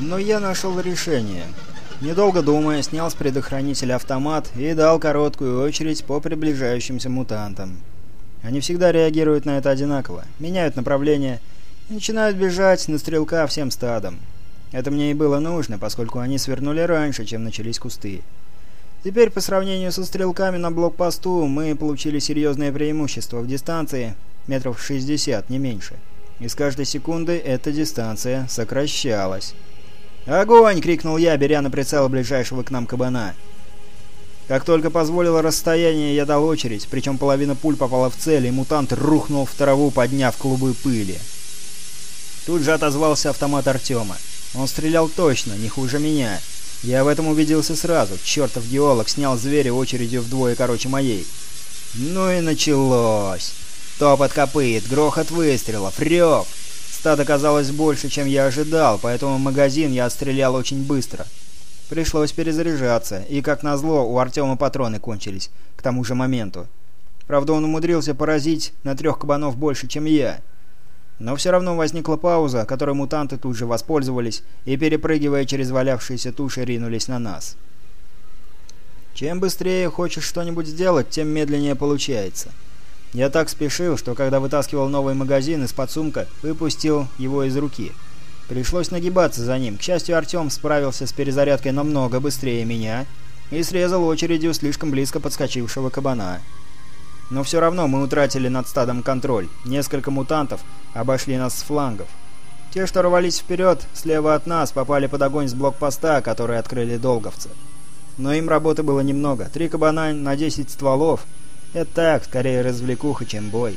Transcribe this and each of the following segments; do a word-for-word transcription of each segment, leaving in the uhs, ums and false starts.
Но я нашел решение. Недолго думая, снял с предохранителя автомат и дал короткую очередь по приближающимся мутантам. Они всегда реагируют на это одинаково, меняют направление и начинают бежать на стрелка всем стадом. Это мне и было нужно, поскольку они свернули раньше, чем начались кусты. Теперь, по сравнению со стрелками на блокпосту, мы получили серьезное преимущество в дистанции метров шестьдесят, не меньше. И с каждой секунды эта дистанция сокращалась. «Огонь!» — крикнул я, беря на прицел ближайшего к нам кабана. Как только позволило расстояние, я дал очередь, причем половина пуль попала в цель, и мутант рухнул в траву, подняв клубы пыли. Тут же отозвался автомат Артема. Он стрелял точно, не хуже меня. Я в этом убедился сразу. Чертов геолог снял зверя очередью вдвое короче моей. Ну и началось. Топот копыт, грохот выстрелов, рев. Стад оказалось больше, чем я ожидал, поэтому магазин я отстрелял очень быстро. Пришлось перезаряжаться, и, как назло, у Артема патроны кончились к тому же моменту. Правда, он умудрился поразить на трех кабанов больше, чем я. Но все равно возникла пауза, которой мутанты тут же воспользовались и, перепрыгивая через валявшиеся туши, ринулись на нас. Чем быстрее хочешь что-нибудь сделать, тем медленнее получается. Я так спешил, что когда вытаскивал новый магазин из-под сумка, выпустил его из руки. Пришлось нагибаться за ним. К счастью, Артем справился с перезарядкой намного быстрее меня и срезал очередью слишком близко подскочившего кабана. Но все равно мы утратили над стадом контроль. Несколько мутантов обошли нас с флангов. Те, что рвались вперед, слева от нас, попали под огонь с блокпоста, который открыли долговцы. Но им работы было немного. Три кабана на десять стволов. Это так, скорее развлекуха, чем бой.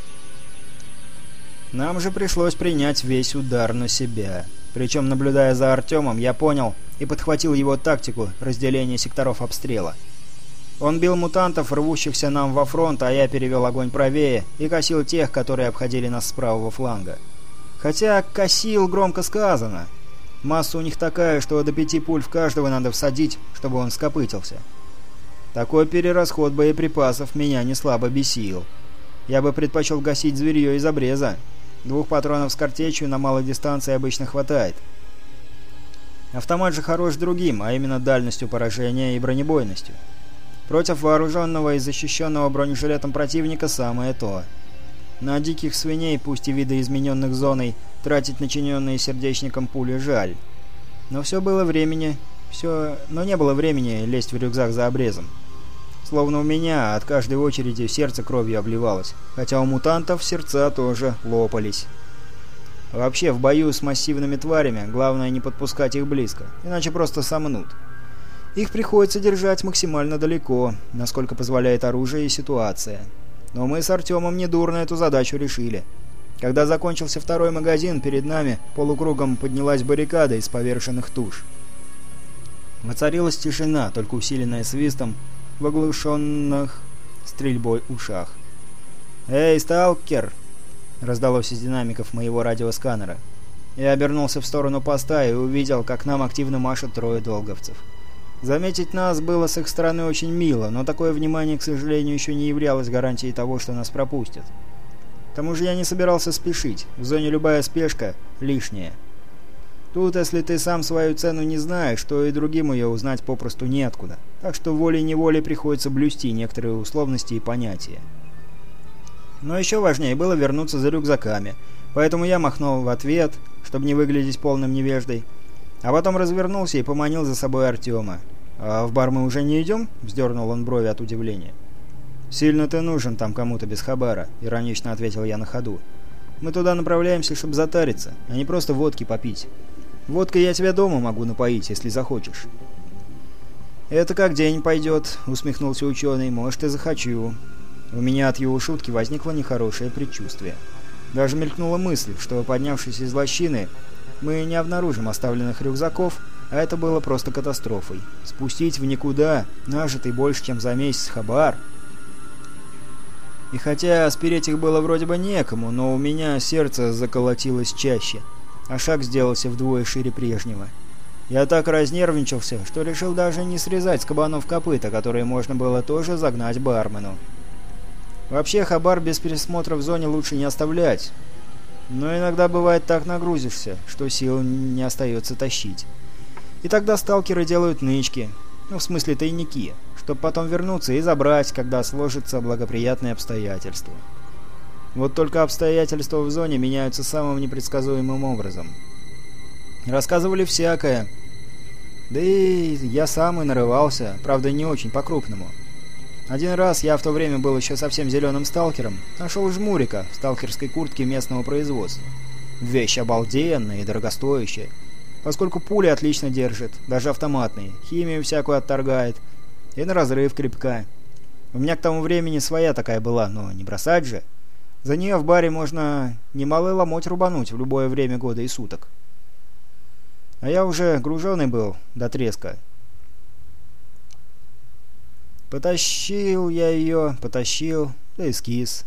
Нам же пришлось принять весь удар на себя. Причем, наблюдая за Артемом, я понял и подхватил его тактику разделения секторов обстрела. Он бил мутантов, рвущихся нам во фронт, а я перевел огонь правее и косил тех, которые обходили нас с правого фланга. Хотя «косил» громко сказано. Масса у них такая, что до пяти пуль в каждого надо всадить, чтобы он скопытился. Такой перерасход боеприпасов меня не слабо бесил. Я бы предпочел гасить зверье из обреза. Двух патронов с картечью на малой дистанции обычно хватает. Автомат же хорош другим, а именно дальностью поражения и бронебойностью. Против вооруженного и защищенного бронежилетом противника самое то. На диких свиней, пусть и видоизмененных зоной, тратить начиненные сердечником пули жаль. Но все было времени... Все... Но не было времени лезть в рюкзак за обрезом. Словно у меня от каждой очереди сердце кровью обливалось, хотя у мутантов сердца тоже лопались. Вообще, в бою с массивными тварями главное не подпускать их близко, иначе просто сомнут. Их приходится держать максимально далеко, насколько позволяет оружие и ситуация. Но мы с Артемом недурно эту задачу решили. Когда закончился второй магазин, перед нами полукругом поднялась баррикада из поверженных туш. Воцарилась тишина, только усиленная свистом в оглушенных стрельбой ушах. «Эй, сталкер!» — раздалось из динамиков моего радиосканера. Я обернулся в сторону поста и увидел, как нам активно машут трое долговцев. Заметить нас было с их стороны очень мило, но такое внимание, к сожалению, еще не являлось гарантией того, что нас пропустят. К тому же я не собирался спешить, в зоне любая спешка лишняя. Тут, если ты сам свою цену не знаешь, то и другим ее узнать попросту неоткуда. Так что волей-неволей приходится блюсти некоторые условности и понятия. Но еще важнее было вернуться за рюкзаками, поэтому я махнул в ответ, чтобы не выглядеть полным невеждой, а потом развернулся и поманил за собой Артема. «А в бар мы уже не идем?» — вздернул он брови от удивления. «Сильно ты нужен там кому-то без хабара», — иронично ответил я на ходу. «Мы туда направляемся, чтобы затариться, а не просто водки попить. Водкой я тебя дома могу напоить, если захочешь». «Это как день пойдет», — усмехнулся ученый. «Может, и захочу». У меня от его шутки возникло нехорошее предчувствие. Даже мелькнула мысль, что, поднявшись из лощины, мы не обнаружим оставленных рюкзаков, а это было просто катастрофой. Спустить в никуда нажитый больше, чем за месяц хабар. И хотя спереть их было вроде бы некому, но у меня сердце заколотилось чаще, а шаг сделался вдвое шире прежнего. Я так разнервничался, что решил даже не срезать с кабанов копыта, которые можно было тоже загнать бармену. Вообще, хабар без пересмотра в зоне лучше не оставлять. Но иногда бывает так нагрузишься, что сил не остается тащить. И тогда сталкеры делают нычки, ну в смысле тайники, чтобы потом вернуться и забрать, когда сложатся благоприятные обстоятельства. Вот только обстоятельства в зоне меняются самым непредсказуемым образом. Рассказывали всякое. Да и я сам и нарывался, правда не очень по-крупному. Один раз я в то время был еще совсем зеленым сталкером, нашел жмурика в сталкерской куртке местного производства. Вещь обалденная и дорогостоящая, поскольку пули отлично держит, даже автоматные, химию всякую отторгает, и на разрыв крепка. У меня к тому времени своя такая была, но не бросать же. За нее в баре можно немалый ломоть рубануть в любое время года и суток. А я уже груженый был до треска. Потащил я ее, потащил, да и скис.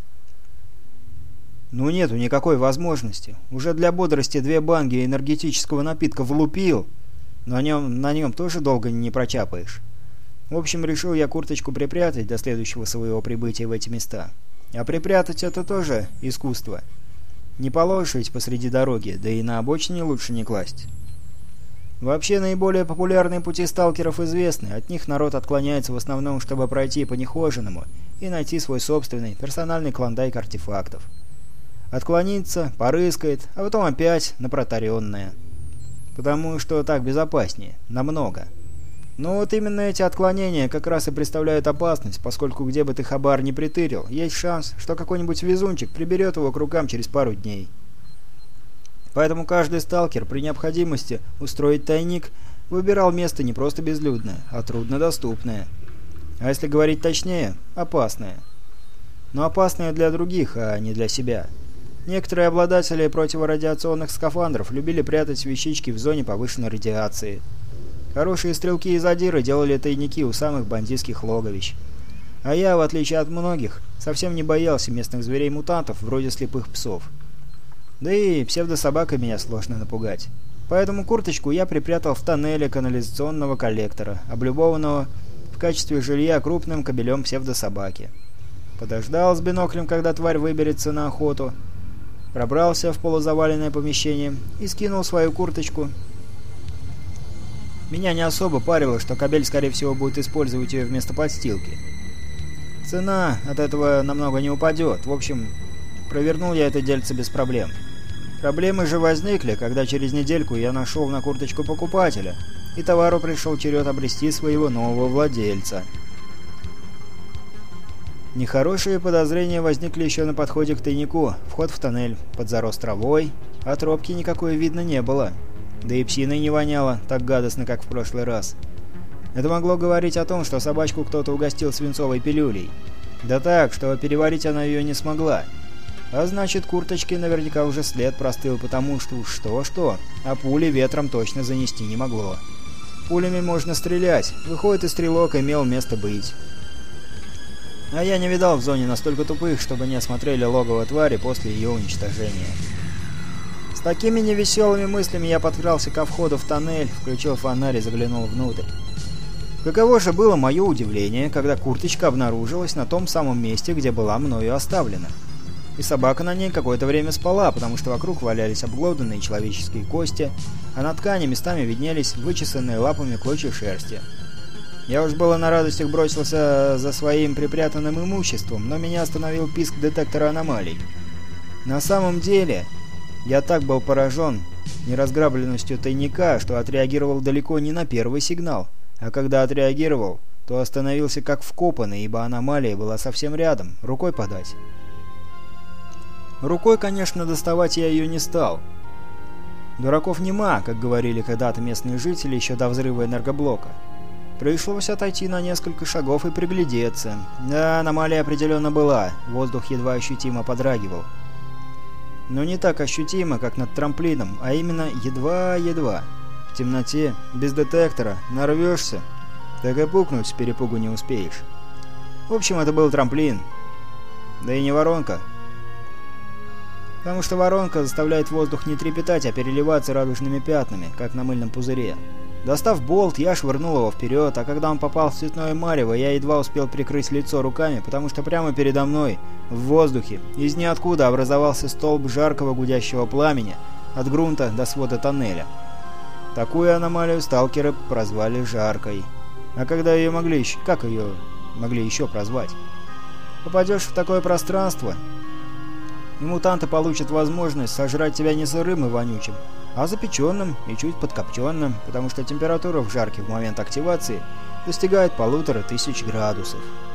Ну нету никакой возможности. Уже для бодрости две банги энергетического напитка влупил, но на нем, на нем тоже долго не прочапаешь. В общем, решил я курточку припрятать до следующего своего прибытия в эти места. А припрятать это тоже искусство. Не положишь ведь посреди дороги, да и на обочине лучше не класть. Вообще, наиболее популярные пути сталкеров известны. От них народ отклоняется в основном, чтобы пройти по нехоженному и найти свой собственный персональный клондайк артефактов. Отклонится, порыскает, а потом опять на протаренное. Потому что так безопаснее. Намного. Но вот именно эти отклонения как раз и представляют опасность, поскольку где бы ты хабар не притырил, есть шанс, что какой-нибудь везунчик приберет его к рукам через пару дней. Поэтому каждый сталкер при необходимости устроить тайник выбирал место не просто безлюдное, а труднодоступное. А если говорить точнее, опасное. Но опасное для других, а не для себя. Некоторые обладатели противорадиационных скафандров любили прятать вещички в зоне повышенной радиации. Хорошие стрелки и задиры делали тайники у самых бандитских логовищ. А я, в отличие от многих, совсем не боялся местных зверей-мутантов, вроде слепых псов. Да и псевдособакой меня сложно напугать. Поэтому курточку я припрятал в тоннеле канализационного коллектора, облюбованного в качестве жилья крупным кобелем псевдособаки. Подождал с биноклем, когда тварь выберется на охоту, пробрался в полузаваленное помещение и скинул свою курточку. Меня не особо парило, что кобель, скорее всего, будет использовать ее вместо подстилки. Цена от этого намного не упадет. В общем, провернул я это дельце без проблем. Проблемы же возникли, когда через недельку я нашел на курточку покупателя, и товару пришел черед обрести своего нового владельца. Нехорошие подозрения возникли еще на подходе к тайнику. Вход в тоннель подзарос травой, а тропки никакой видно не было. Да и псиной не воняло так гадостно, как в прошлый раз. Это могло говорить о том, что собачку кто-то угостил свинцовой пилюлей. Да так, что переварить она ее не смогла. А значит, курточке наверняка уже след простыл, потому что уж что-что, а пули ветром точно занести не могло. Пулями можно стрелять, выходит, и стрелок имел место быть. А я не видал в зоне настолько тупых, чтобы не осмотрели логово твари после ее уничтожения. С такими невеселыми мыслями я подкрался ко входу в тоннель, включил фонарь и заглянул внутрь. Каково же было мое удивление, когда курточка обнаружилась на том самом месте, где была мною оставлена. И собака на ней какое-то время спала, потому что вокруг валялись обглоданные человеческие кости, а на ткани местами виднелись вычесанные лапами клочья шерсти. Я уж было на радостях бросился за своим припрятанным имуществом, но меня остановил писк детектора аномалий. На самом деле, я так был поражен неразграбленностью тайника, что отреагировал далеко не на первый сигнал, а когда отреагировал, то остановился как вкопанный, ибо аномалия была совсем рядом, рукой подать. Рукой, конечно, доставать я ее не стал. Дураков нема, как говорили когда-то местные жители еще до взрыва энергоблока. Пришлось отойти на несколько шагов и приглядеться. Да, аномалия определенно была, воздух едва ощутимо подрагивал. Но не так ощутимо, как над трамплином, а именно едва-едва. В темноте, без детектора, нарвешься, так и пукнуть с перепугу не успеешь. В общем, это был трамплин. Да и не воронка. Потому что воронка заставляет воздух не трепетать, а переливаться радужными пятнами, как на мыльном пузыре. Достав болт, я швырнул его вперед, а когда он попал в цветное марево, я едва успел прикрыть лицо руками, потому что прямо передо мной, в воздухе, из ниоткуда образовался столб жаркого гудящего пламени от грунта до свода тоннеля. Такую аномалию сталкеры прозвали «жаркой». А когда ее могли еще... Как ее могли еще прозвать? Попадешь в такое пространство, и мутанты получат возможность сожрать тебя не сырым и вонючим, а запеченным и чуть подкопченным, потому что температура в жарке в момент активации достигает полутора тысяч градусов.